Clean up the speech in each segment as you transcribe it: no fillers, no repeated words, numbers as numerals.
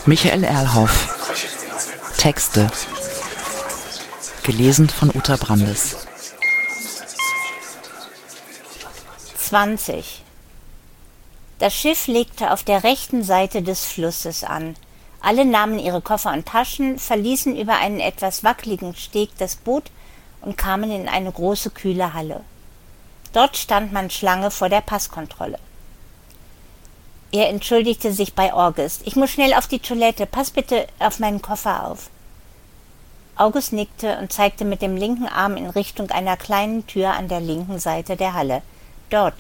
Michael Erlhoff. Texte. Gelesen von Uta Brandes. 20. Das Schiff legte auf der rechten Seite des Flusses an. Alle nahmen ihre Koffer und Taschen, verließen über einen etwas wackeligen Steg das Boot und kamen in eine große, kühle Halle. Dort stand man Schlange vor der Passkontrolle. Er entschuldigte sich bei August. »Ich muss schnell auf die Toilette. Pass bitte auf meinen Koffer auf.« August nickte und zeigte mit dem linken Arm in Richtung einer kleinen Tür an der linken Seite der Halle. Dort.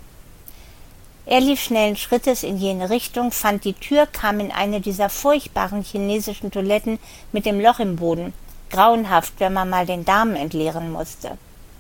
Er lief schnellen Schrittes in jene Richtung, fand die Tür, kam in eine dieser furchtbaren chinesischen Toiletten mit dem Loch im Boden. Grauenhaft, wenn man mal den Darm entleeren musste.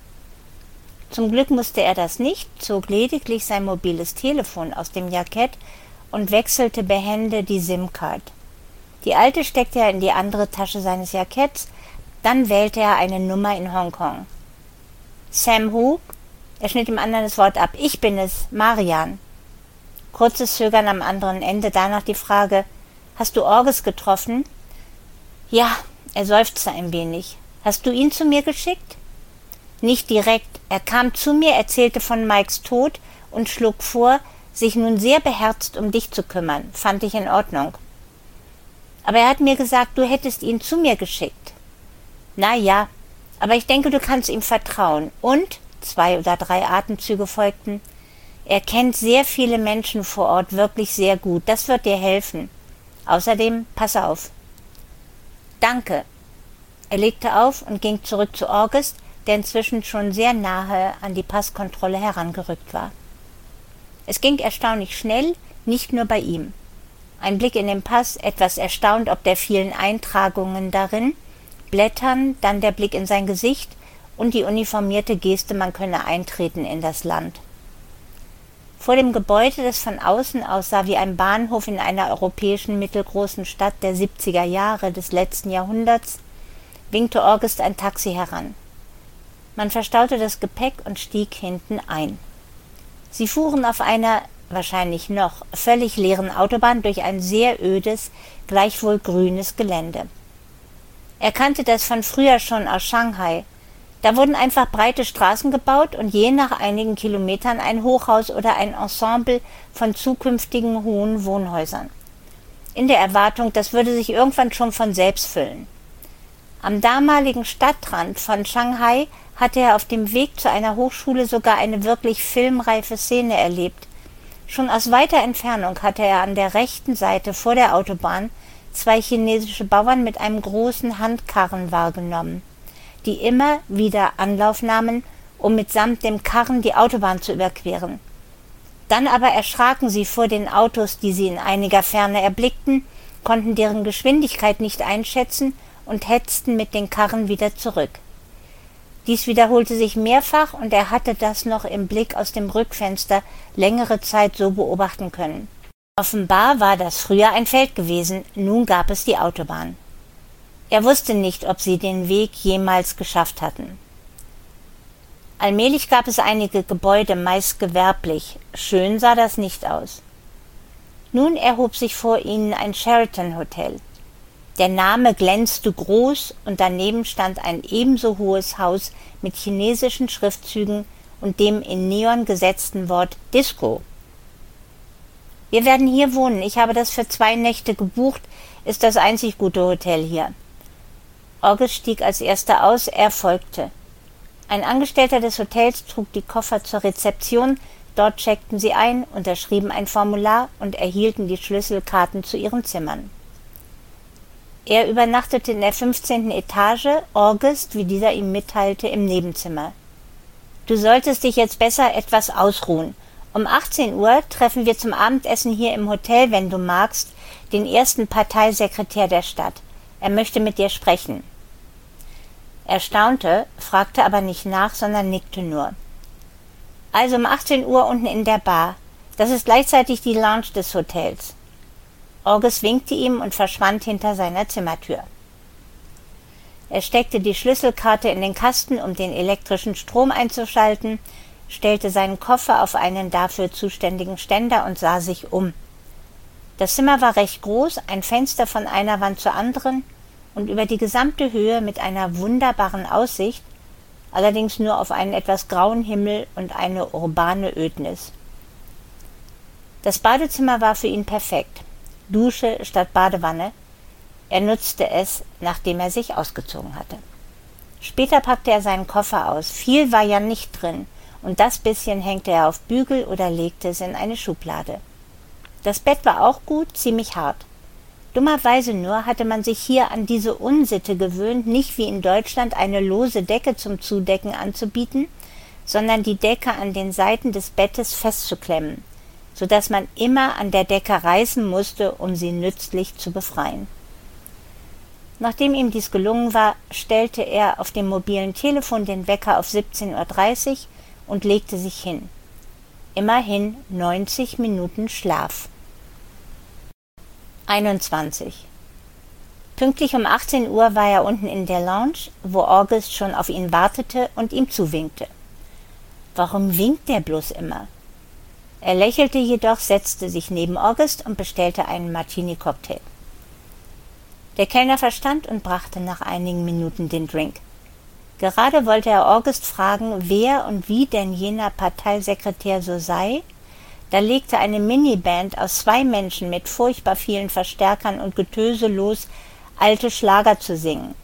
Zum Glück musste er das nicht, zog lediglich sein mobiles Telefon aus dem Jackett und wechselte behende die SIM-Card. Die alte steckte er in die andere Tasche seines Jacketts, dann wählte er eine Nummer in Hongkong. »Sam Hu?« Er schnitt dem anderen das Wort ab. »Ich bin es, Marian.« Kurzes Zögern am anderen Ende, danach die Frage, »Hast du August getroffen?« »Ja«, er seufzte ein wenig. »Hast du ihn zu mir geschickt?« »Nicht direkt. Er kam zu mir, erzählte von Mikes Tod und schlug vor, sich nun sehr beherzt um dich zu kümmern. Fand ich in Ordnung. Aber er hat mir gesagt, du hättest ihn zu mir geschickt.« »Na ja, aber ich denke, du kannst ihm vertrauen. Und«, 2 oder 3 Atemzüge folgten, »er kennt sehr viele Menschen vor Ort wirklich sehr gut. Das wird dir helfen. Außerdem, pass auf.« »Danke.« Er legte auf und ging zurück zu August, der inzwischen schon sehr nahe an die Passkontrolle herangerückt war. Es ging erstaunlich schnell, nicht nur bei ihm. Ein Blick in den Pass, etwas erstaunt ob der vielen Eintragungen darin, Blättern, dann der Blick in sein Gesicht und die uniformierte Geste, man könne eintreten in das Land. Vor dem Gebäude, das von außen aussah wie ein Bahnhof in einer europäischen mittelgroßen Stadt der 70er Jahre des letzten Jahrhunderts, winkte August ein Taxi heran. Man verstaute das Gepäck und stieg hinten ein. Sie fuhren auf einer, wahrscheinlich noch, völlig leeren Autobahn durch ein sehr ödes, gleichwohl grünes Gelände. Er kannte das von früher schon aus Shanghai. Da wurden einfach breite Straßen gebaut und je nach einigen Kilometern ein Hochhaus oder ein Ensemble von zukünftigen hohen Wohnhäusern. In der Erwartung, das würde sich irgendwann schon von selbst füllen. Am damaligen Stadtrand von Shanghai hatte er auf dem Weg zu einer Hochschule sogar eine wirklich filmreife Szene erlebt. Schon aus weiter Entfernung hatte er an der rechten Seite vor der Autobahn 2 chinesische Bauern mit einem großen Handkarren wahrgenommen, die immer wieder Anlauf nahmen, um mitsamt dem Karren die Autobahn zu überqueren. Dann aber erschraken sie vor den Autos, die sie in einiger Ferne erblickten, konnten deren Geschwindigkeit nicht einschätzen und hetzten mit den Karren wieder zurück. Dies wiederholte sich mehrfach und er hatte das noch im Blick aus dem Rückfenster längere Zeit so beobachten können. Offenbar war das früher ein Feld gewesen, nun gab es die Autobahn. Er wusste nicht, ob sie den Weg jemals geschafft hatten. Allmählich gab es einige Gebäude, meist gewerblich. Schön sah das nicht aus. Nun erhob sich vor ihnen ein Sheraton-Hotel. Der Name glänzte groß und daneben stand ein ebenso hohes Haus mit chinesischen Schriftzügen und dem in Neon gesetzten Wort Disco. »Wir werden hier wohnen. Ich habe das für 2 Nächte gebucht. Ist das einzig gute Hotel hier.« August stieg als erster aus, er folgte. Ein Angestellter des Hotels trug die Koffer zur Rezeption, dort checkten sie ein, unterschrieben ein Formular und erhielten die Schlüsselkarten zu ihren Zimmern. Er übernachtete in der 15. Etage, August, wie dieser ihm mitteilte, im Nebenzimmer. »Du solltest dich jetzt besser etwas ausruhen. Um 18 Uhr treffen wir zum Abendessen hier im Hotel, wenn du magst, den ersten Parteisekretär der Stadt. Er möchte mit dir sprechen.« Er staunte, fragte aber nicht nach, sondern nickte nur. »Also um 18 Uhr unten in der Bar. Das ist gleichzeitig die Lounge des Hotels.« August winkte ihm und verschwand hinter seiner Zimmertür. Er steckte die Schlüsselkarte in den Kasten, um den elektrischen Strom einzuschalten, stellte seinen Koffer auf einen dafür zuständigen Ständer und sah sich um. Das Zimmer war recht groß, ein Fenster von einer Wand zur anderen und über die gesamte Höhe mit einer wunderbaren Aussicht, allerdings nur auf einen etwas grauen Himmel und eine urbane Ödnis. Das Badezimmer war für ihn perfekt. Dusche statt Badewanne. Er nutzte es, nachdem er sich ausgezogen hatte. Später packte er seinen Koffer aus. Viel war ja nicht drin, und das bisschen hängte er auf Bügel oder legte es in eine Schublade. Das Bett war auch gut, ziemlich hart. Dummerweise nur hatte man sich hier an diese Unsitte gewöhnt, nicht wie in Deutschland eine lose Decke zum Zudecken anzubieten, sondern die Decke an den Seiten des Bettes festzuklemmen, so dass man immer an der Decke reißen musste, um sie nützlich zu befreien. Nachdem ihm dies gelungen war, stellte er auf dem mobilen Telefon den Wecker auf 17:30 Uhr und legte sich hin. Immerhin 90 Minuten Schlaf. 21. Pünktlich um 18 Uhr war er unten in der Lounge, wo August schon auf ihn wartete und ihm zuwinkte. Warum winkt der bloß immer? Er lächelte jedoch, setzte sich neben August und bestellte einen Martini-Cocktail. Der Kellner verstand und brachte nach einigen Minuten den Drink. Gerade wollte er August fragen, wer und wie denn jener Parteisekretär so sei, da legte eine Miniband aus 2 Menschen mit furchtbar vielen Verstärkern und Getöse los, alte Schlager zu singen.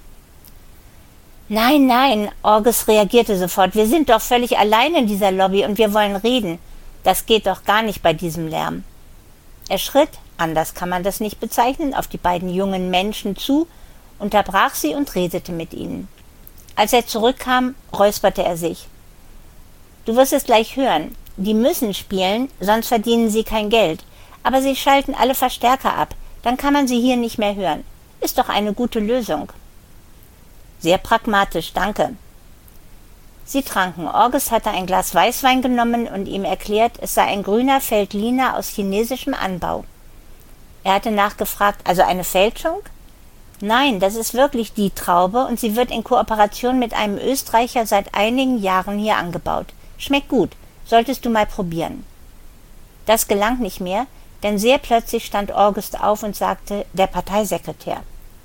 »Nein, nein«, August reagierte sofort, »wir sind doch völlig allein in dieser Lobby und wir wollen reden. Das geht doch gar nicht bei diesem Lärm.« Er schritt, anders kann man das nicht bezeichnen, auf die beiden jungen Menschen zu, unterbrach sie und redete mit ihnen. Als er zurückkam, räusperte er sich. »Du wirst es gleich hören. Die müssen spielen, sonst verdienen sie kein Geld. Aber sie schalten alle Verstärker ab. Dann kann man sie hier nicht mehr hören. Ist doch eine gute Lösung.« »Sehr pragmatisch, danke.« Sie tranken. August hatte ein Glas Weißwein genommen und ihm erklärt, es sei ein grüner Veltliner aus chinesischem Anbau. Er hatte nachgefragt, also eine Fälschung? »Nein, das ist wirklich die Traube und sie wird in Kooperation mit einem Österreicher seit einigen Jahren hier angebaut. Schmeckt gut, solltest du mal probieren.« Das gelang nicht mehr, denn sehr plötzlich stand August auf und sagte, der Parteisekretär.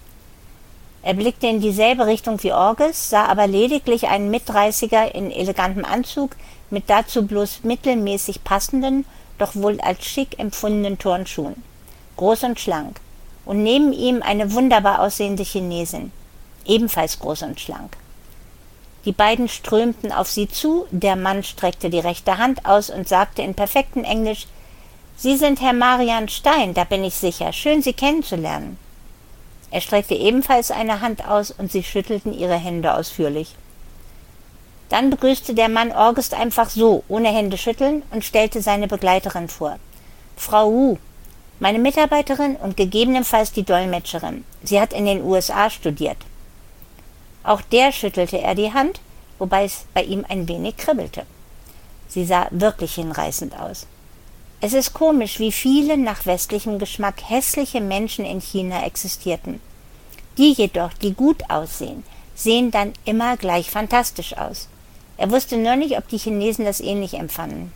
Er blickte in dieselbe Richtung wie August, sah aber lediglich einen Mitdreißiger in elegantem Anzug mit dazu bloß mittelmäßig passenden, doch wohl als schick empfundenen Turnschuhen. Groß und schlank. Und neben ihm eine wunderbar aussehende Chinesin, ebenfalls groß und schlank. Die beiden strömten auf sie zu, der Mann streckte die rechte Hand aus und sagte in perfektem Englisch, »Sie sind Herr Marian Stein, da bin ich sicher. Schön, Sie kennenzulernen.« Er streckte ebenfalls eine Hand aus und sie schüttelten ihre Hände ausführlich. Dann begrüßte der Mann August einfach so, ohne Händeschütteln, und stellte seine Begleiterin vor. »Frau Wu, meine Mitarbeiterin und gegebenenfalls die Dolmetscherin. Sie hat in den USA studiert.« Auch der schüttelte er die Hand, wobei es bei ihm ein wenig kribbelte. Sie sah wirklich hinreißend aus. Es ist komisch, wie viele nach westlichem Geschmack hässliche Menschen in China existierten. Die jedoch, die gut aussehen, sehen dann immer gleich fantastisch aus. Er wusste nur nicht, ob die Chinesen das ähnlich empfanden.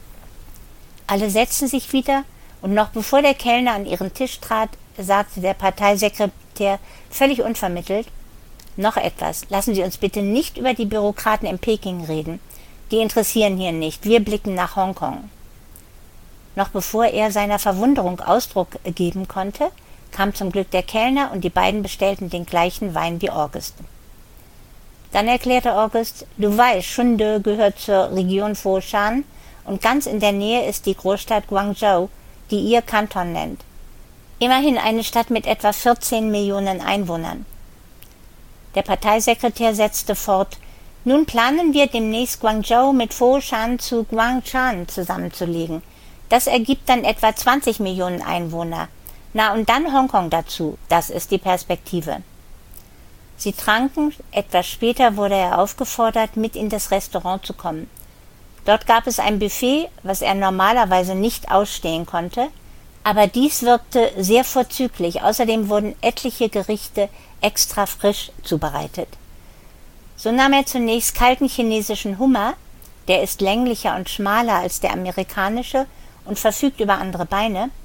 Alle setzten sich wieder, und noch bevor der Kellner an ihren Tisch trat, sagte der Parteisekretär völlig unvermittelt, »Noch etwas, lassen Sie uns bitte nicht über die Bürokraten in Peking reden. Die interessieren hier nicht, wir blicken nach Hongkong.« Noch bevor er seiner Verwunderung Ausdruck geben konnte, kam zum Glück der Kellner und die beiden bestellten den gleichen Wein wie August. Dann erklärte August, »Du weißt, Shunde gehört zur Region Foshan und ganz in der Nähe ist die Großstadt Guangzhou, die ihr Kanton nennt. Immerhin eine Stadt mit etwa 14 Millionen Einwohnern.« Der Parteisekretär setzte fort, »Nun planen wir demnächst Guangzhou mit Foshan zu Guangshan zusammenzulegen. Das ergibt dann etwa 20 Millionen Einwohner. Na und dann Hongkong dazu, das ist die Perspektive.« Sie tranken, etwas später wurde er aufgefordert, mit in das Restaurant zu kommen. Dort gab es ein Buffet, was er normalerweise nicht ausstehen konnte, aber dies wirkte sehr vorzüglich. Außerdem wurden etliche Gerichte extra frisch zubereitet. So nahm er zunächst kalten chinesischen Hummer, der ist länglicher und schmaler als der amerikanische und verfügt über andere Beine,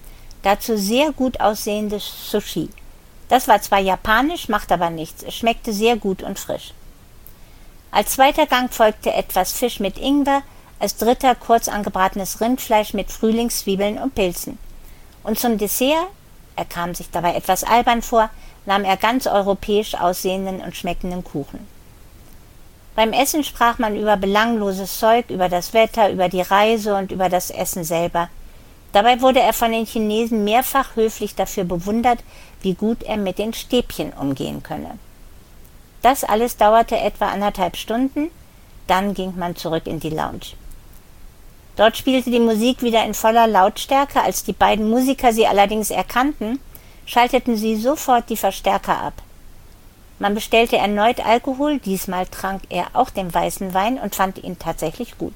dazu sehr gut aussehendes Sushi. Das war zwar japanisch, macht aber nichts, es schmeckte sehr gut und frisch. Als zweiter Gang folgte etwas Fisch mit Ingwer, als dritter kurz angebratenes Rindfleisch mit Frühlingszwiebeln und Pilzen. Und zum Dessert, er kam sich dabei etwas albern vor, nahm er ganz europäisch aussehenden und schmeckenden Kuchen. Beim Essen sprach man über belangloses Zeug, über das Wetter, über die Reise und über das Essen selber. Dabei wurde er von den Chinesen mehrfach höflich dafür bewundert, wie gut er mit den Stäbchen umgehen könne. Das alles dauerte etwa 1,5 Stunden, dann ging man zurück in die Lounge. Dort spielte die Musik wieder in voller Lautstärke, als die beiden Musiker sie allerdings erkannten, schalteten sie sofort die Verstärker ab. Man bestellte erneut Alkohol, diesmal trank er auch den weißen Wein und fand ihn tatsächlich gut.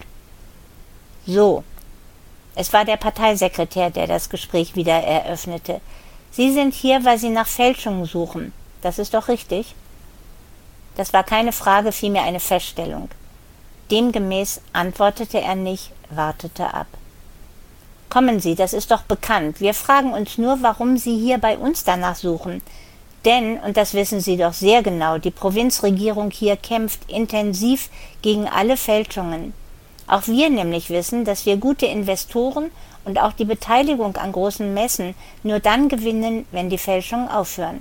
So, es war der Parteisekretär, der das Gespräch wieder eröffnete. Sie sind hier, weil Sie nach Fälschungen suchen. Das ist doch richtig? Das war keine Frage, vielmehr eine Feststellung. Demgemäß antwortete er nicht, wartete ab. Kommen Sie, das ist doch bekannt. Wir fragen uns nur, warum Sie hier bei uns danach suchen. Denn, und das wissen Sie doch sehr genau, die Provinzregierung hier kämpft intensiv gegen alle Fälschungen. Auch wir nämlich wissen, dass wir gute Investoren und auch die Beteiligung an großen Messen nur dann gewinnen, wenn die Fälschungen aufhören.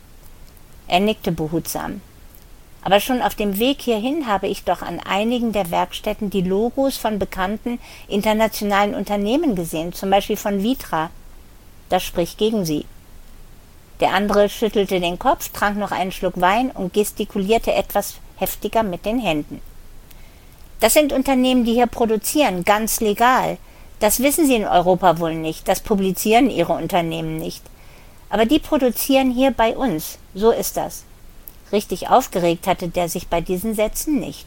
Er nickte behutsam. Aber schon auf dem Weg hierhin habe ich doch an einigen der Werkstätten die Logos von bekannten internationalen Unternehmen gesehen, zum Beispiel von Vitra. Das spricht gegen Sie. Der andere schüttelte den Kopf, trank noch einen Schluck Wein und gestikulierte etwas heftiger mit den Händen. Das sind Unternehmen, die hier produzieren, ganz legal. Das wissen Sie in Europa wohl nicht, das publizieren Ihre Unternehmen nicht. Aber die produzieren hier bei uns, so ist das. Richtig aufgeregt hatte der sich bei diesen Sätzen nicht.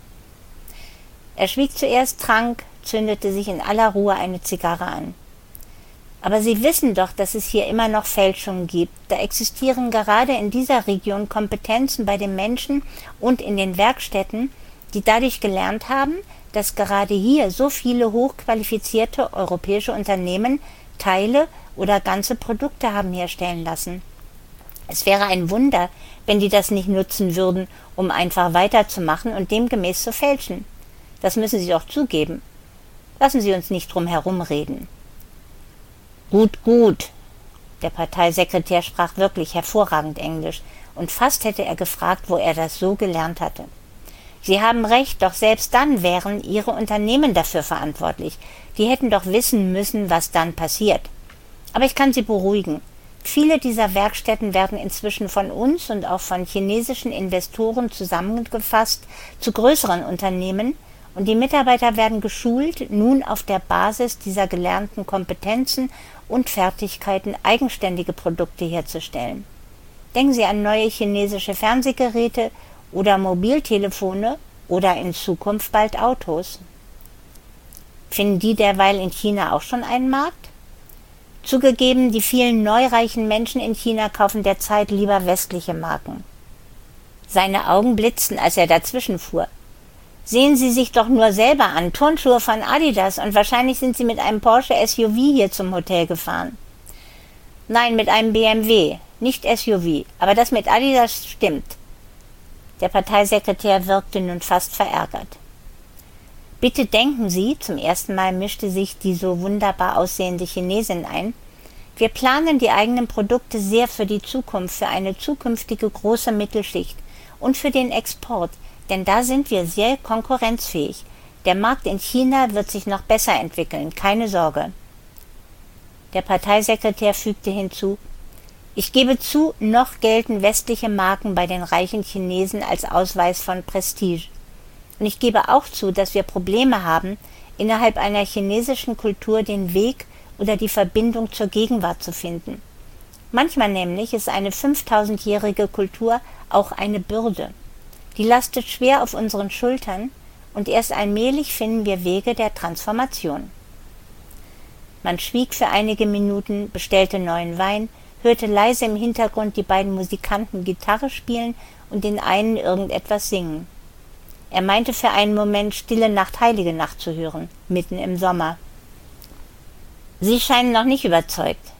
Er schwieg zuerst, trank, zündete sich in aller Ruhe eine Zigarre an. Aber Sie wissen doch, dass es hier immer noch Fälschungen gibt. Da existieren gerade in dieser Region Kompetenzen bei den Menschen und in den Werkstätten, die dadurch gelernt haben, dass gerade hier so viele hochqualifizierte europäische Unternehmen Teile oder ganze Produkte haben herstellen lassen. Es wäre ein Wunder, wenn die das nicht nutzen würden, um einfach weiterzumachen und demgemäß zu fälschen. Das müssen Sie doch zugeben. Lassen Sie uns nicht drum herumreden. Gut, gut. Der Parteisekretär sprach wirklich hervorragend Englisch, und fast hätte er gefragt, wo er das so gelernt hatte. Sie haben recht, doch selbst dann wären Ihre Unternehmen dafür verantwortlich. Die hätten doch wissen müssen, was dann passiert. Aber ich kann Sie beruhigen. Viele dieser Werkstätten werden inzwischen von uns und auch von chinesischen Investoren zusammengefasst zu größeren Unternehmen, und die Mitarbeiter werden geschult, nun auf der Basis dieser gelernten Kompetenzen und Fertigkeiten eigenständige Produkte herzustellen. Denken Sie an neue chinesische Fernsehgeräte oder Mobiltelefone oder in Zukunft bald Autos. Finden die derweil in China auch schon einen Markt? Zugegeben, die vielen neureichen Menschen in China kaufen derzeit lieber westliche Marken. Seine Augen blitzten, als er dazwischen fuhr. Sehen Sie sich doch nur selber an, Turnschuhe von Adidas, und wahrscheinlich sind Sie mit einem Porsche SUV hier zum Hotel gefahren. Nein, mit einem BMW, nicht SUV, aber das mit Adidas stimmt. Der Parteisekretär wirkte nun fast verärgert. Bitte denken Sie, zum ersten Mal mischte sich die so wunderbar aussehende Chinesin ein, wir planen die eigenen Produkte sehr für die Zukunft, für eine zukünftige große Mittelschicht und für den Export, denn da sind wir sehr konkurrenzfähig. Der Markt in China wird sich noch besser entwickeln, keine Sorge. Der Parteisekretär fügte hinzu, ich gebe zu, noch gelten westliche Marken bei den reichen Chinesen als Ausweis von Prestige. Und ich gebe auch zu, dass wir Probleme haben, innerhalb einer chinesischen Kultur den Weg oder die Verbindung zur Gegenwart zu finden. Manchmal nämlich ist eine 5000-jährige Kultur auch eine Bürde. Die lastet schwer auf unseren Schultern, und erst allmählich finden wir Wege der Transformation. Man schwieg für einige Minuten, bestellte neuen Wein, hörte leise im Hintergrund die beiden Musikanten Gitarre spielen und den einen irgendetwas singen. Er meinte für einen Moment Stille Nacht, Heilige Nacht zu hören, mitten im Sommer. Sie scheinen noch nicht überzeugt.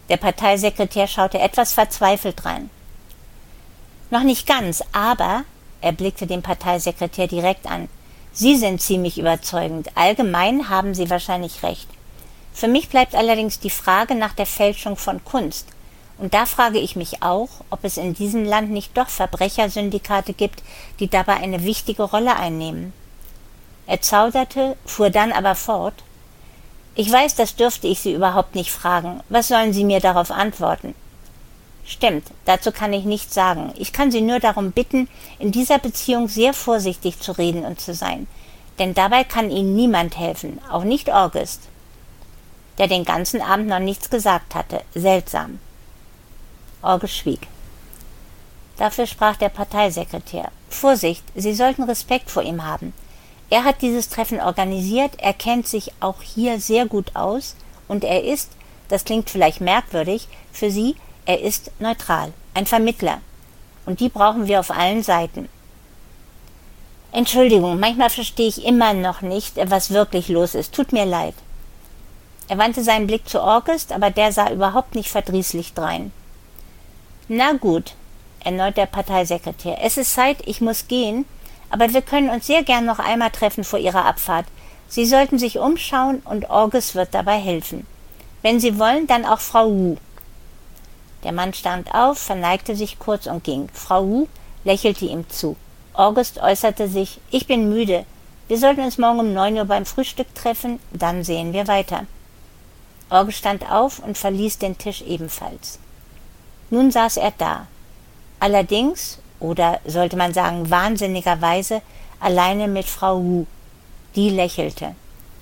Der Parteisekretär schaute etwas verzweifelt rein. Noch nicht ganz, aber, er blickte den Parteisekretär direkt an, Sie sind ziemlich überzeugend. Allgemein haben Sie wahrscheinlich recht. Für mich bleibt allerdings die Frage nach der Fälschung von Kunst. Und da frage ich mich auch, ob es in diesem Land nicht doch Verbrechersyndikate gibt, die dabei eine wichtige Rolle einnehmen. Er zauderte, fuhr dann aber fort. Ich weiß, das dürfte ich Sie überhaupt nicht fragen. Was sollen Sie mir darauf antworten? Stimmt, dazu kann ich nichts sagen. Ich kann Sie nur darum bitten, in dieser Beziehung sehr vorsichtig zu reden und zu sein. Denn dabei kann Ihnen niemand helfen, auch nicht August, der den ganzen Abend noch nichts gesagt hatte. Seltsam. August schwieg. Dafür sprach der Parteisekretär. Vorsicht, Sie sollten Respekt vor ihm haben. Er hat dieses Treffen organisiert, er kennt sich auch hier sehr gut aus und er ist, das klingt vielleicht merkwürdig, für Sie, er ist neutral, ein Vermittler. Und die brauchen wir auf allen Seiten. Entschuldigung, manchmal verstehe ich immer noch nicht, was wirklich los ist. Tut mir leid. Er wandte seinen Blick zu August, aber der sah überhaupt nicht verdrießlich drein. Na gut, erneut der Parteisekretär. Es ist Zeit, ich muss gehen, aber wir können uns sehr gern noch einmal treffen vor Ihrer Abfahrt. Sie sollten sich umschauen und August wird dabei helfen. Wenn Sie wollen, dann auch Frau Wu. Der Mann stand auf, verneigte sich kurz und ging. Frau Wu lächelte ihm zu. August äußerte sich, ich bin müde. Wir sollten uns morgen um 9 Uhr beim Frühstück treffen, dann sehen wir weiter. August stand auf und verließ den Tisch ebenfalls. Nun saß er da. Allerdings, oder sollte man sagen wahnsinnigerweise, alleine mit Frau Wu. Die lächelte.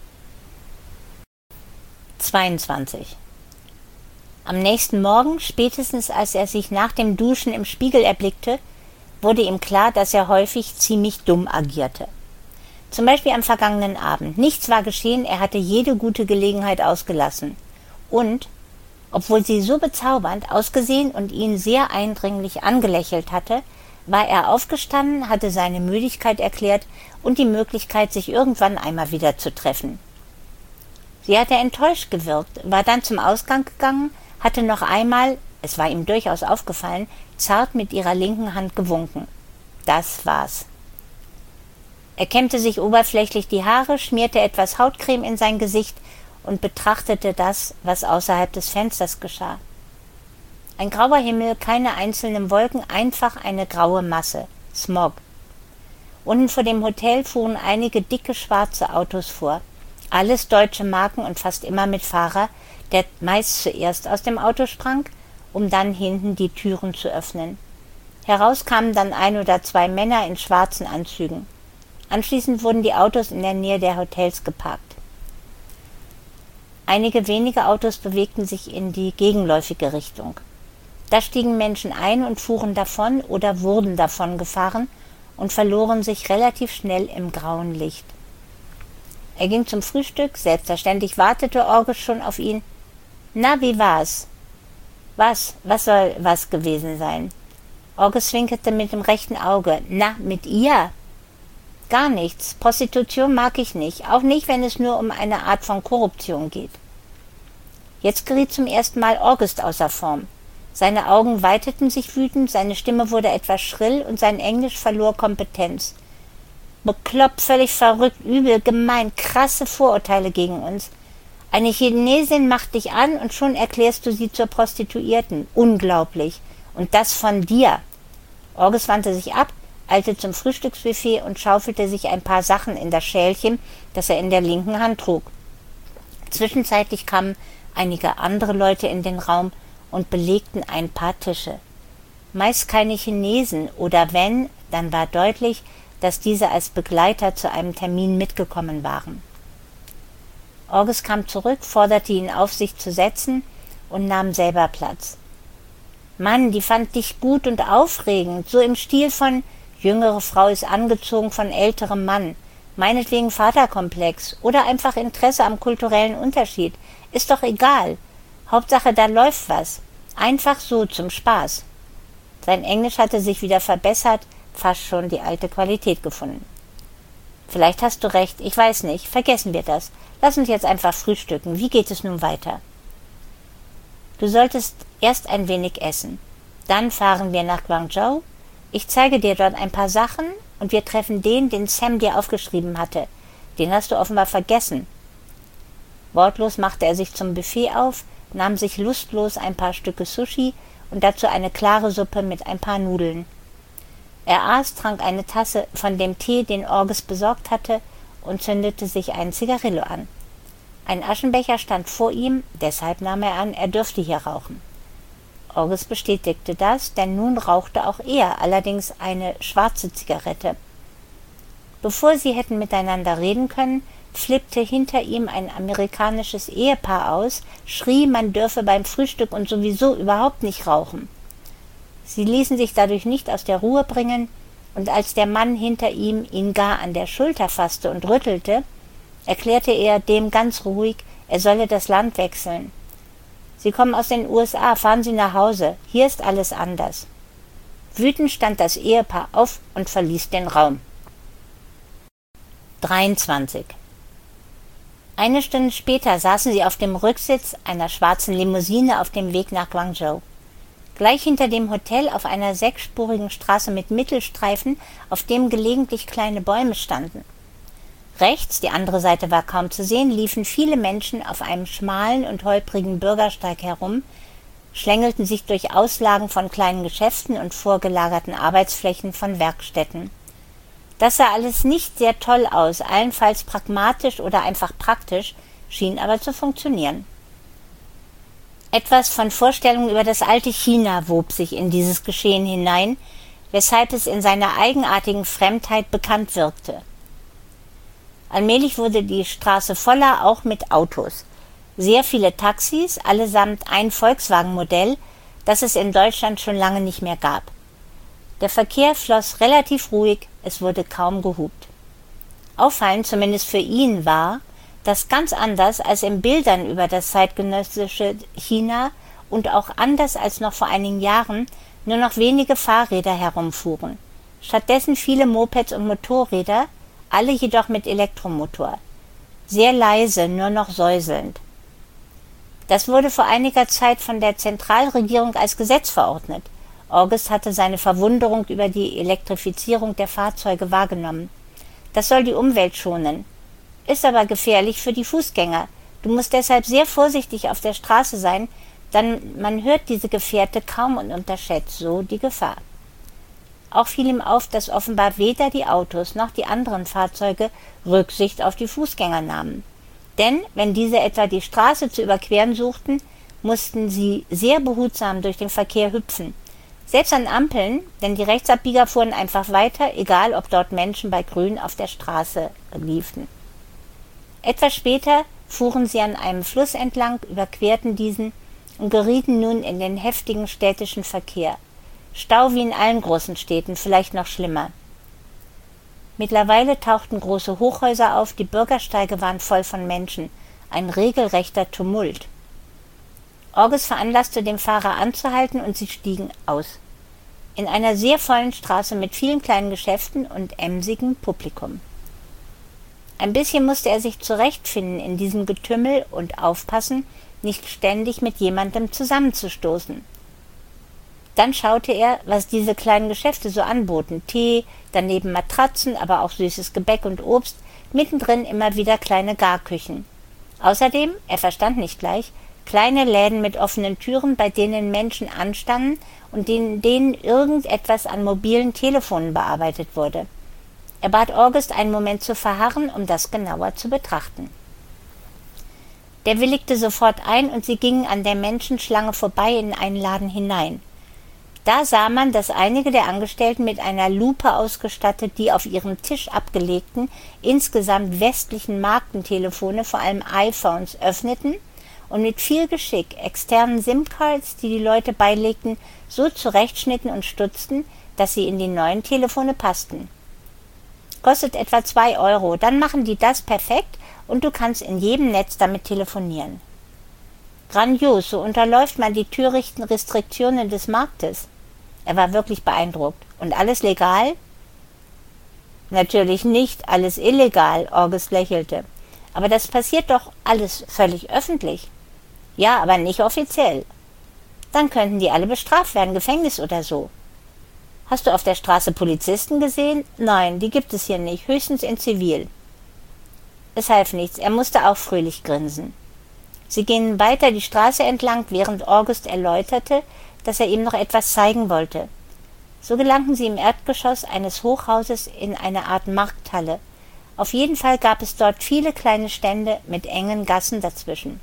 22. Am nächsten Morgen, spätestens als er sich nach dem Duschen im Spiegel erblickte, wurde ihm klar, dass er häufig ziemlich dumm agierte. Zum Beispiel am vergangenen Abend. Nichts war geschehen, er hatte jede gute Gelegenheit ausgelassen. Und, obwohl sie so bezaubernd ausgesehen und ihn sehr eindringlich angelächelt hatte, war er aufgestanden, hatte seine Müdigkeit erklärt und die Möglichkeit, sich irgendwann einmal wieder zu treffen. Sie hatte enttäuscht gewirkt, war dann zum Ausgang gegangen, hatte noch einmal, es war ihm durchaus aufgefallen, zart mit ihrer linken Hand gewunken. Das war's. Er kämmte sich oberflächlich die Haare, schmierte etwas Hautcreme in sein Gesicht und betrachtete das, was außerhalb des Fensters geschah. Ein grauer Himmel, keine einzelnen Wolken, einfach eine graue Masse. Smog. Unten vor dem Hotel fuhren einige dicke schwarze Autos vor. Alles deutsche Marken und fast immer mit Fahrer, der meist zuerst aus dem Auto sprang, um dann hinten die Türen zu öffnen. Heraus kamen dann 1 oder 2 Männer in schwarzen Anzügen. Anschließend wurden die Autos in der Nähe der Hotels geparkt. Einige wenige Autos bewegten sich in die gegenläufige Richtung. Da stiegen Menschen ein und fuhren davon oder wurden davon gefahren und verloren sich relativ schnell im grauen Licht. Er ging zum Frühstück, selbstverständlich wartete August schon auf ihn. »Na, wie war's?« »Was soll was gewesen sein?« August zwinkerte mit dem rechten Auge. »Na, mit ihr?« »Gar nichts. Prostitution mag ich nicht, auch nicht, wenn es nur um eine Art von Korruption geht.« Jetzt geriet zum ersten Mal August außer Form. Seine Augen weiteten sich wütend, seine Stimme wurde etwas schrill und sein Englisch verlor Kompetenz. Bekloppt, völlig verrückt, übel, gemein, krasse Vorurteile gegen uns. Eine Chinesin macht dich an und schon erklärst du sie zur Prostituierten. Unglaublich. Und das von dir. August wandte sich ab, eilte zum Frühstücksbuffet und schaufelte sich ein paar Sachen in das Schälchen, das er in der linken Hand trug. Zwischenzeitlich kamen einige andere Leute in den Raum und belegten ein paar Tische. Meist keine Chinesen, oder wenn, dann war deutlich, dass diese als Begleiter zu einem Termin mitgekommen waren. August kam zurück, forderte ihn auf, sich zu setzen und nahm selber Platz. »Mann, die fand dich gut und aufregend, so im Stil von »Jüngere Frau ist angezogen von älterem Mann«, meinetwegen Vaterkomplex oder einfach Interesse am kulturellen Unterschied. Ist doch egal. Hauptsache, da läuft was. Einfach so, zum Spaß.« Sein Englisch hatte sich wieder verbessert, fast schon die alte Qualität gefunden. »Vielleicht hast du recht, ich weiß nicht, vergessen wir das. Lass uns jetzt einfach frühstücken. Wie geht es nun weiter?« Du solltest erst ein wenig essen. Dann fahren wir nach Guangzhou. Ich zeige dir dort ein paar Sachen und wir treffen den Sam dir aufgeschrieben hatte. Den hast du offenbar vergessen. Wortlos machte er sich zum Buffet auf, nahm sich lustlos ein paar Stücke Sushi und dazu eine klare Suppe mit ein paar Nudeln. Er aß, trank eine Tasse von dem Tee, den Orges besorgt hatte, und zündete sich einen Zigarillo an. Ein Aschenbecher stand vor ihm, deshalb nahm er an, er dürfte hier rauchen. Orges bestätigte das, denn nun rauchte auch er, allerdings eine schwarze Zigarette. Bevor sie hätten miteinander reden können, flippte hinter ihm ein amerikanisches Ehepaar aus, schrie, man dürfe beim Frühstück und sowieso überhaupt nicht rauchen. Sie ließen sich dadurch nicht aus der Ruhe bringen, und als der Mann hinter ihm ihn gar an der Schulter fasste und rüttelte, erklärte er dem ganz ruhig, er solle das Land wechseln. Sie kommen aus den USA, fahren Sie nach Hause, hier ist alles anders. Wütend stand das Ehepaar auf und verließ den Raum. 23. Eine Stunde später saßen sie auf dem Rücksitz einer schwarzen Limousine auf dem Weg nach Guangzhou. Gleich hinter dem Hotel auf einer 6-spurigen Straße mit Mittelstreifen, auf dem gelegentlich kleine Bäume standen. Rechts, die andere Seite war kaum zu sehen, liefen viele Menschen auf einem schmalen und holprigen Bürgersteig herum, schlängelten sich durch Auslagen von kleinen Geschäften und vorgelagerten Arbeitsflächen von Werkstätten. Das sah alles nicht sehr toll aus, allenfalls pragmatisch oder einfach praktisch, schien aber zu funktionieren. Etwas von Vorstellungen über das alte China wob sich in dieses Geschehen hinein, weshalb es in seiner eigenartigen Fremdheit bekannt wirkte. Allmählich wurde die Straße voller, auch mit Autos. Sehr viele Taxis, allesamt ein Volkswagen-Modell, das es in Deutschland schon lange nicht mehr gab. Der Verkehr floss relativ ruhig, es wurde kaum gehupt. Auffallend, zumindest für ihn, war, dass ganz anders als in Bildern über das zeitgenössische China und auch anders als noch vor einigen Jahren nur noch wenige Fahrräder herumfuhren. Stattdessen viele Mopeds und Motorräder, alle jedoch mit Elektromotor. Sehr leise, nur noch säuselnd. Das wurde vor einiger Zeit von der Zentralregierung als Gesetz verordnet. August hatte seine Verwunderung über die Elektrifizierung der Fahrzeuge wahrgenommen. Das soll die Umwelt schonen, ist aber gefährlich für die Fußgänger. Du musst deshalb sehr vorsichtig auf der Straße sein, denn man hört diese Gefährte kaum und unterschätzt so die Gefahr. Auch fiel ihm auf, dass offenbar weder die Autos noch die anderen Fahrzeuge Rücksicht auf die Fußgänger nahmen. Denn wenn diese etwa die Straße zu überqueren suchten, mussten sie sehr behutsam durch den Verkehr hüpfen. Selbst an Ampeln, denn die Rechtsabbieger fuhren einfach weiter, egal ob dort Menschen bei Grün auf der Straße liefen. Etwas später fuhren sie an einem Fluss entlang, überquerten diesen und gerieten nun in den heftigen städtischen Verkehr. Stau wie in allen großen Städten, vielleicht noch schlimmer. Mittlerweile tauchten große Hochhäuser auf, die Bürgersteige waren voll von Menschen, ein regelrechter Tumult. August veranlasste den Fahrer anzuhalten und sie stiegen aus. In einer sehr vollen Straße mit vielen kleinen Geschäften und emsigem Publikum. Ein bisschen musste er sich zurechtfinden in diesem Getümmel und aufpassen, nicht ständig mit jemandem zusammenzustoßen. Dann schaute er, was diese kleinen Geschäfte so anboten. Tee, daneben Matratzen, aber auch süßes Gebäck und Obst, mittendrin immer wieder kleine Garküchen. Außerdem, er verstand nicht gleich, kleine Läden mit offenen Türen, bei denen Menschen anstanden und in denen irgendetwas an mobilen Telefonen bearbeitet wurde. Er bat August, einen Moment zu verharren, um das genauer zu betrachten. Der willigte sofort ein und sie gingen an der Menschenschlange vorbei in einen Laden hinein. Da sah man, dass einige der Angestellten mit einer Lupe ausgestattet die auf ihrem Tisch abgelegten, insgesamt westlichen Markentelefone, vor allem iPhones, öffneten und mit viel Geschick externen SIM-Cards, die die Leute beilegten, so zurechtschnitten und stutzten, dass sie in die neuen Telefone passten. Kostet etwa 2 Euro, dann machen die das perfekt und du kannst in jedem Netz damit telefonieren. Grandios, so unterläuft man die törichten Restriktionen des Marktes. Er war wirklich beeindruckt. Und alles legal? Natürlich nicht, alles illegal, August lächelte. Aber das passiert doch alles völlig öffentlich. Ja, aber nicht offiziell. Dann könnten die alle bestraft werden, Gefängnis oder so. Hast du auf der Straße Polizisten gesehen? Nein, die gibt es hier nicht, höchstens in Zivil. Es half nichts, er musste auch fröhlich grinsen. Sie gingen weiter die Straße entlang, während August erläuterte, dass er ihm noch etwas zeigen wollte. So gelangten sie im Erdgeschoss eines Hochhauses in eine Art Markthalle. Auf jeden Fall gab es dort viele kleine Stände mit engen Gassen dazwischen.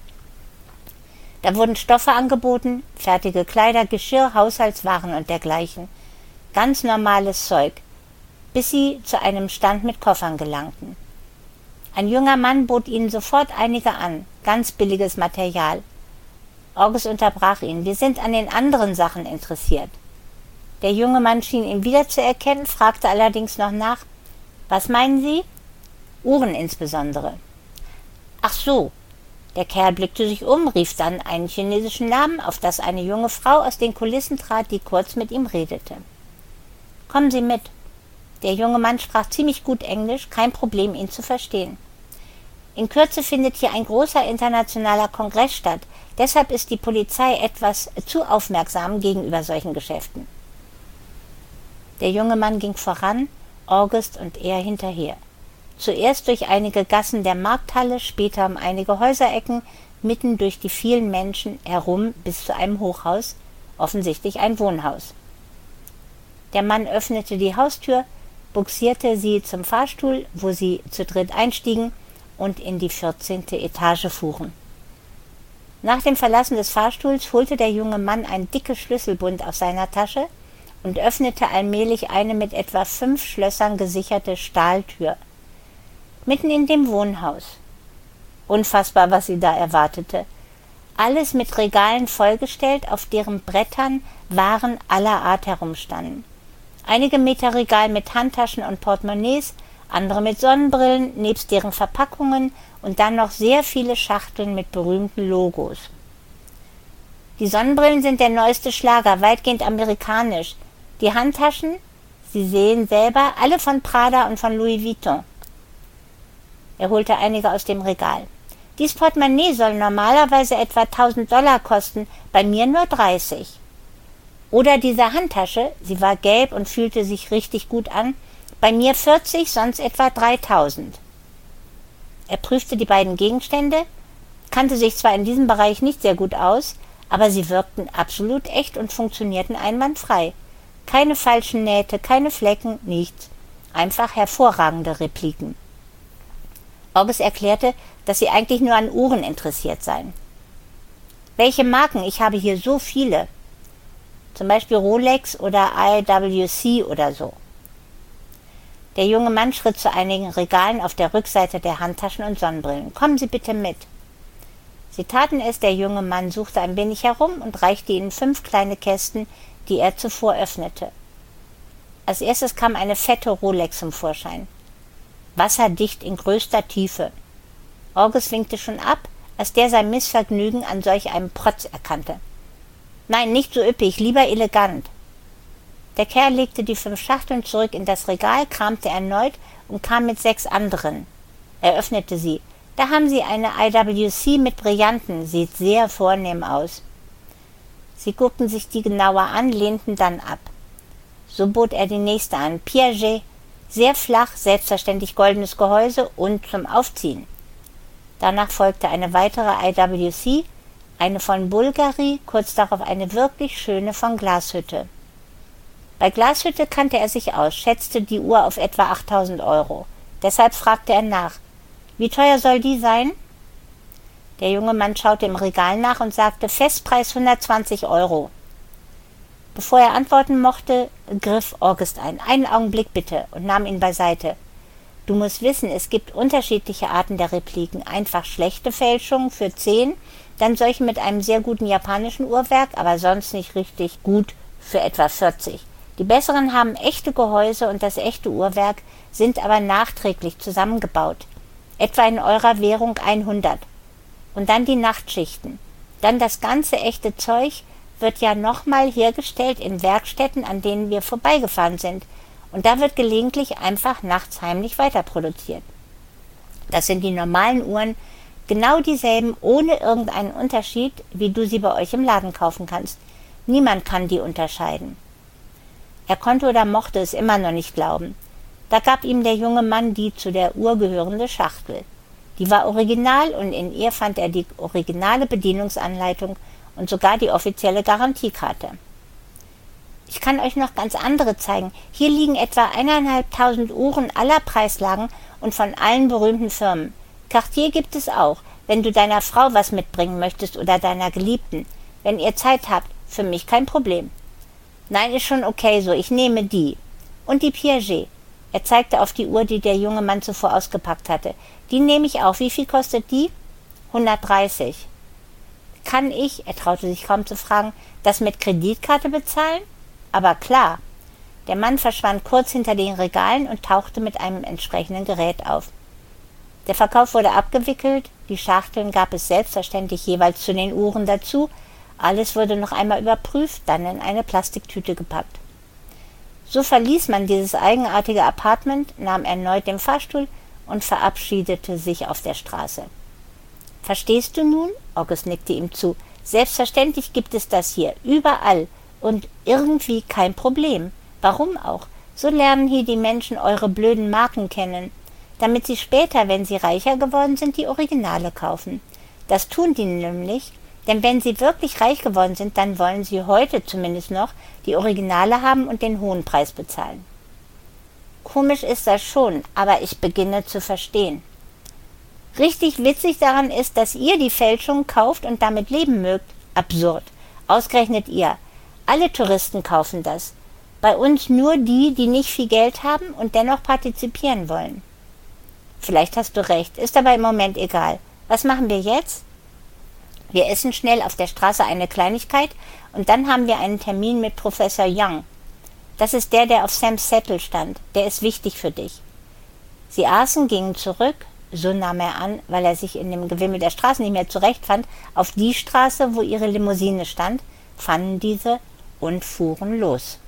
Da wurden Stoffe angeboten, fertige Kleider, Geschirr, Haushaltswaren und dergleichen. Ganz normales Zeug, bis sie zu einem Stand mit Koffern gelangten. Ein junger Mann bot ihnen sofort einige an, ganz billiges Material. August unterbrach ihn. Wir sind an den anderen Sachen interessiert. Der junge Mann schien ihn wiederzuerkennen, fragte allerdings noch nach. Was meinen Sie? Uhren insbesondere. Ach so. Der Kerl blickte sich um, rief dann einen chinesischen Namen, auf das eine junge Frau aus den Kulissen trat, die kurz mit ihm redete. Kommen Sie mit. Der junge Mann sprach ziemlich gut Englisch, kein Problem, ihn zu verstehen. In Kürze findet hier ein großer internationaler Kongress statt, deshalb ist die Polizei etwas zu aufmerksam gegenüber solchen Geschäften. Der junge Mann ging voran, August und er hinterher. Zuerst durch einige Gassen der Markthalle, später um einige Häuserecken, mitten durch die vielen Menschen herum bis zu einem Hochhaus, offensichtlich ein Wohnhaus. Der Mann öffnete die Haustür, bugsierte sie zum Fahrstuhl, wo sie zu dritt einstiegen und in die 14. Etage fuhren. Nach dem Verlassen des Fahrstuhls holte der junge Mann ein dickes Schlüsselbund aus seiner Tasche und öffnete allmählich eine mit etwa 5 Schlössern gesicherte Stahltür. Mitten in dem Wohnhaus. Unfassbar, was sie da erwartete. Alles mit Regalen vollgestellt, auf deren Brettern Waren aller Art herumstanden. Einige Meter Regal mit Handtaschen und Portemonnaies, andere mit Sonnenbrillen, nebst deren Verpackungen und dann noch sehr viele Schachteln mit berühmten Logos. Die Sonnenbrillen sind der neueste Schlager, weitgehend amerikanisch. Die Handtaschen, Sie sehen selber, alle von Prada und von Louis Vuitton. Er holte einige aus dem Regal. Dies Portemonnaie soll normalerweise etwa $1000 kosten, bei mir nur 30. Oder diese Handtasche, sie war gelb und fühlte sich richtig gut an, bei mir 40, sonst etwa 3000. Er prüfte die beiden Gegenstände, kannte sich zwar in diesem Bereich nicht sehr gut aus, aber sie wirkten absolut echt und funktionierten einwandfrei. Keine falschen Nähte, keine Flecken, nichts. Einfach hervorragende Repliken. August erklärte, dass sie eigentlich nur an Uhren interessiert seien. Welche Marken? Ich habe hier so viele. Zum Beispiel Rolex oder IWC oder so. Der junge Mann schritt zu einigen Regalen auf der Rückseite der Handtaschen und Sonnenbrillen. Kommen Sie bitte mit. Sie taten es, der junge Mann suchte ein wenig herum und reichte ihnen 5 kleine Kästen, die er zuvor öffnete. Als erstes kam eine fette Rolex zum Vorschein. Wasserdicht in größter Tiefe. August winkte schon ab, als der sein Missvergnügen an solch einem Protz erkannte. Nein, nicht so üppig, lieber elegant. Der Kerl legte die 5 Schachteln zurück in das Regal, kramte erneut und kam mit 6 anderen. Er öffnete sie. Da haben Sie eine IWC mit Brillanten, sieht sehr vornehm aus. Sie guckten sich die genauer an, lehnten dann ab. So bot er die nächste an, Piaget, sehr flach, selbstverständlich goldenes Gehäuse und zum Aufziehen. Danach folgte eine weitere IWC, eine von Bulgari, kurz darauf eine wirklich schöne von Glashütte. Bei Glashütte kannte er sich aus, schätzte die Uhr auf etwa 8000 €. Deshalb fragte er nach. Wie teuer soll die sein? Der junge Mann schaute im Regal nach und sagte, Festpreis 120 €. Bevor er antworten mochte, griff August ein. Einen Augenblick bitte, und nahm ihn beiseite. Du musst wissen, es gibt unterschiedliche Arten der Repliken. Einfach schlechte Fälschungen für 10, dann solche mit einem sehr guten japanischen Uhrwerk, aber sonst nicht richtig gut für etwa 40. Die besseren haben echte Gehäuse und das echte Uhrwerk, sind aber nachträglich zusammengebaut. Etwa in eurer Währung 100. Und dann die Nachtschichten. Dann das ganze echte Zeug wird ja nochmal hergestellt in Werkstätten, an denen wir vorbeigefahren sind. Und da wird gelegentlich einfach nachts heimlich weiterproduziert. Das sind die normalen Uhren, genau dieselben, ohne irgendeinen Unterschied, wie du sie bei euch im Laden kaufen kannst. Niemand kann die unterscheiden. Er konnte oder mochte es immer noch nicht glauben. Da gab ihm der junge Mann die zu der Uhr gehörende Schachtel. Die war original und in ihr fand er die originale Bedienungsanleitung und sogar die offizielle Garantiekarte. Ich kann euch noch ganz andere zeigen. Hier liegen etwa 1.500 Uhren aller Preislagen und von allen berühmten Firmen. Cartier gibt es auch, wenn du deiner Frau was mitbringen möchtest oder deiner Geliebten. Wenn ihr Zeit habt, für mich kein Problem. Nein, ist schon okay so, ich nehme die. Und die Piaget. Er zeigte auf die Uhr, die der junge Mann zuvor ausgepackt hatte. Die nehme ich auch. Wie viel kostet die? 130. Kann ich, er traute sich kaum zu fragen, das mit Kreditkarte bezahlen? Aber klar. Der Mann verschwand kurz hinter den Regalen und tauchte mit einem entsprechenden Gerät auf. Der Verkauf wurde abgewickelt, die Schachteln gab es selbstverständlich jeweils zu den Uhren dazu, alles wurde noch einmal überprüft, dann in eine Plastiktüte gepackt. So verließ man dieses eigenartige Appartement, nahm erneut den Fahrstuhl und verabschiedete sich auf der Straße. Verstehst du nun? August nickte ihm zu. Selbstverständlich gibt es das hier, überall und irgendwie kein Problem. Warum auch? So lernen hier die Menschen eure blöden Marken kennen, damit sie später, wenn sie reicher geworden sind, die Originale kaufen. Das tun die nämlich, denn wenn sie wirklich reich geworden sind, dann wollen sie heute zumindest noch die Originale haben und den hohen Preis bezahlen. Komisch ist das schon, aber ich beginne zu verstehen. Richtig witzig daran ist, dass ihr die Fälschung kauft und damit leben mögt. Absurd. Ausgerechnet ihr. Alle Touristen kaufen das. Bei uns nur die, die nicht viel Geld haben und dennoch partizipieren wollen. Vielleicht hast du recht, ist aber im Moment egal. Was machen wir jetzt? Wir essen schnell auf der Straße eine Kleinigkeit und dann haben wir einen Termin mit Professor Young. Das ist der auf Sams Zettel stand. Der ist wichtig für dich. Sie aßen, gingen zurück, so nahm er an, weil er sich in dem Gewimmel der Straße nicht mehr zurechtfand, auf die Straße, wo ihre Limousine stand, fanden diese und fuhren los.